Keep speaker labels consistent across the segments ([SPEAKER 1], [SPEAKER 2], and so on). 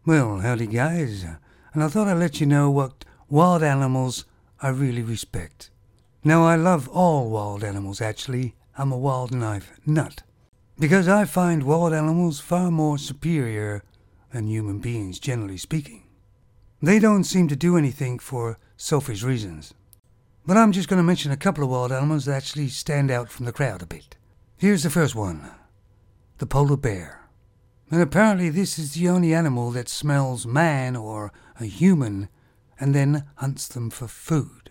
[SPEAKER 1] Well, howdy guys, and I thought I'd let you know what wild animals I really respect. Now, I love all wild animals, actually. I'm a wildlife nut. Because I find wild animals far more superior than human beings, generally speaking. They don't seem to do anything for selfish reasons. But I'm just going to mention a couple of wild animals that actually stand out from the crowd a bit. Here's the first one, the polar bear. And apparently this is the only animal that smells man or a human and then hunts them for food.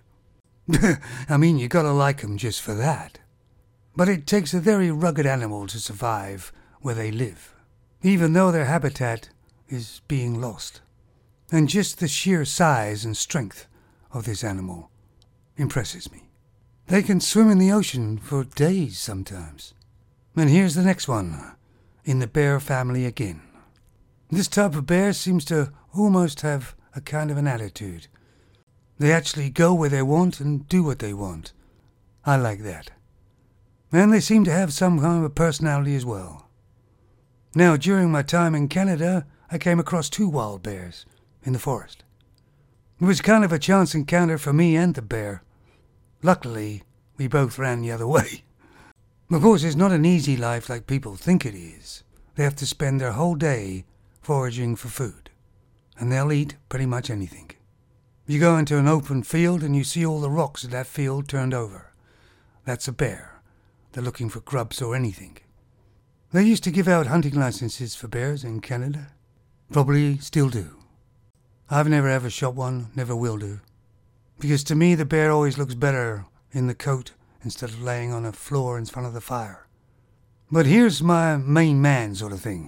[SPEAKER 1] I mean, you gotta like them just for that. But it takes a very rugged animal to survive where they live, even though their habitat is being lost. And just the sheer size and strength of this animal impresses me. They can swim in the ocean for days sometimes. And here's the next one, in the bear family again. This type of bear seems to almost have a kind of an attitude. They actually go where they want and do what they want. I like that. And they seem to have some kind of a personality as well. Now, during my time in Canada, I came across 2 wild bears in the forest. It was kind of a chance encounter for me and the bear. Luckily, we both ran the other way. Of course, it's not an easy life like people think it is. They have to spend their whole day foraging for food, and they'll eat pretty much anything. You go into an open field and you see all the rocks in that field turned over. That's a bear. They're looking for grubs or anything. They used to give out hunting licenses for bears in Canada. Probably still do. I've never ever shot one, never will do. Because to me the bear always looks better in the coat instead of laying on a floor in front of the fire. But here's my main man sort of thing.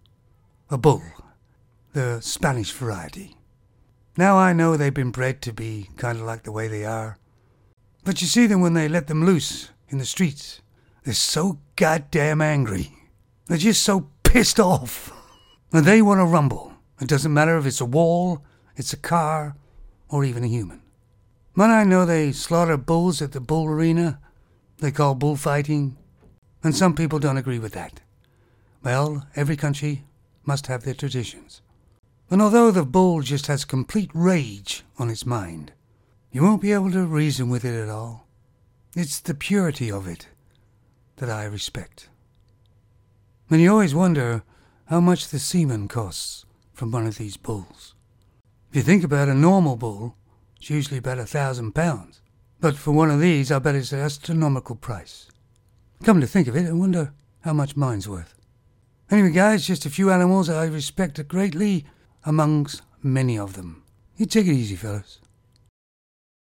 [SPEAKER 1] A bull. The Spanish variety. Now I know they've been bred to be kind of like the way they are. But you see them when they let them loose in the streets. They're so goddamn angry. They're just so pissed off. And they want to rumble. It doesn't matter if it's a wall, it's a car, or even a human. But I know they slaughter bulls at the bull arena. They call bullfighting. And some people don't agree with that. Well, every country must have their traditions. And although the bull just has complete rage on its mind, you won't be able to reason with it at all. It's the purity of it that I respect. And you always wonder how much the semen costs from one of these bulls. If you think about a normal bull, it's usually about £1,000. But for one of these, I bet it's an astronomical price. Come to think of it, I wonder how much mine's worth. Anyway, guys, just a few animals I respect greatly amongst many of them. You take it easy, fellas.